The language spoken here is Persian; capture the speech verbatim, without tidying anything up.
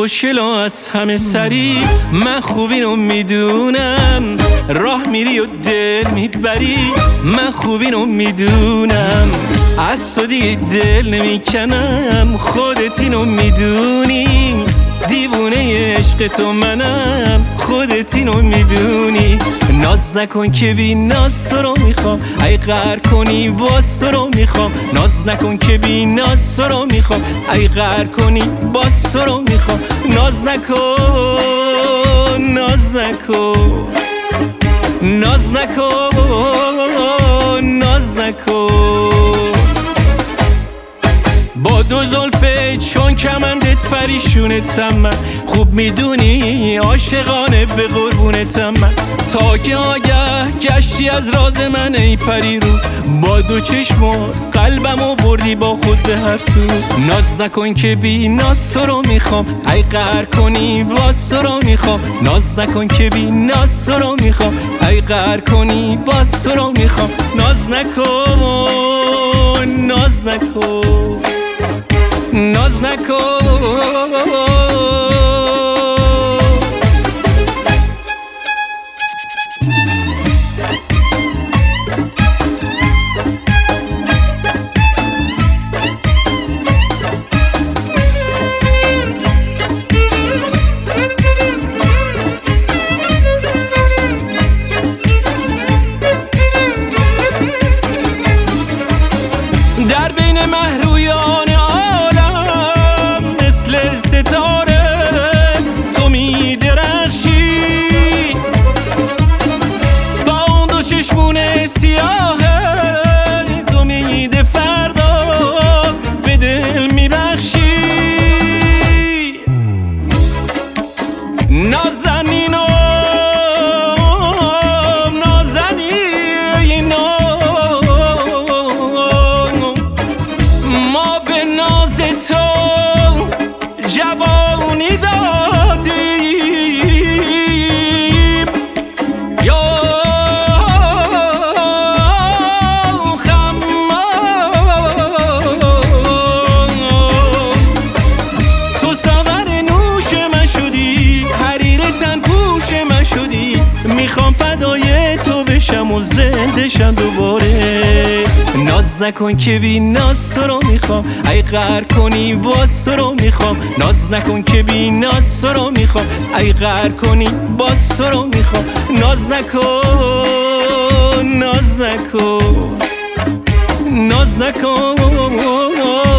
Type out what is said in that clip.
خوشگل و از همه سری، من خوب اینو میدونم. راه میری و دل میبری، من خوب اینو میدونم. از تو دیگه دل نمیکنم، خودت اینو میدونی. دیوونه عشق تو منم، خودت اینو میدونی. ناز نکن که بی ناز تو رو میخوام، ای قهر کنی باز تو رو میخوام. ناز نکن که بی ناز تو رو میخوام، ای قهر کنی باز تو رو میخوام. ناز نکن ناز نکن ناز نکن ناز نکن. با دو زلفه چون کمندت پریشونتم، من خوب میدونی عاشقانه به قربونتم. من تا که آگه گشتی از راز من ای پری رو، با دو چشمات قلبمو بردی با خود به هر سو. ناز نکن که بی ناز تو رو میخوام، ای قهر کنی باز تو رو میخوام. ناز نکن که بی ناز تو رو میخوام، ای قهر کنی باز تو رو میخوام. ناز نکن ناز نکن ناز نکن. در بین مهرویان عالم مثل ستاره تو می درخشی. با اون دو چشمون سیاهه تو میده فردا به دل می بخشی. نازنینم نازنینم ما به ناز تو جوانی دادیم. یا خمام تو ساغر نوش من شدی، حریر تن پوش من شدی. میخوام فدای تو بشم و زنده شم دوباره. ناز نکن که بی ناز تو رو میخوام، ای قهر کنی باز تو رو میخوام. ناز نکن که بی ناز تو رو میخوام، ای قهر کنی باز تو رو میخوام. ناز نکن ناز نکن ناز نکن